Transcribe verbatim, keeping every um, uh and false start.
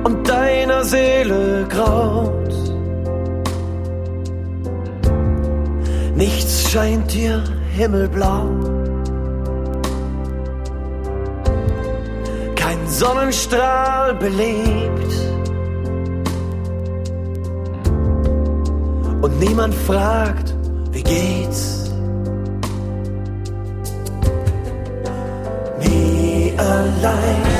und deiner Seele graut. Nichts scheint dir himmelblau, kein Sonnenstrahl belebt und niemand fragt, wie geht's? Me allein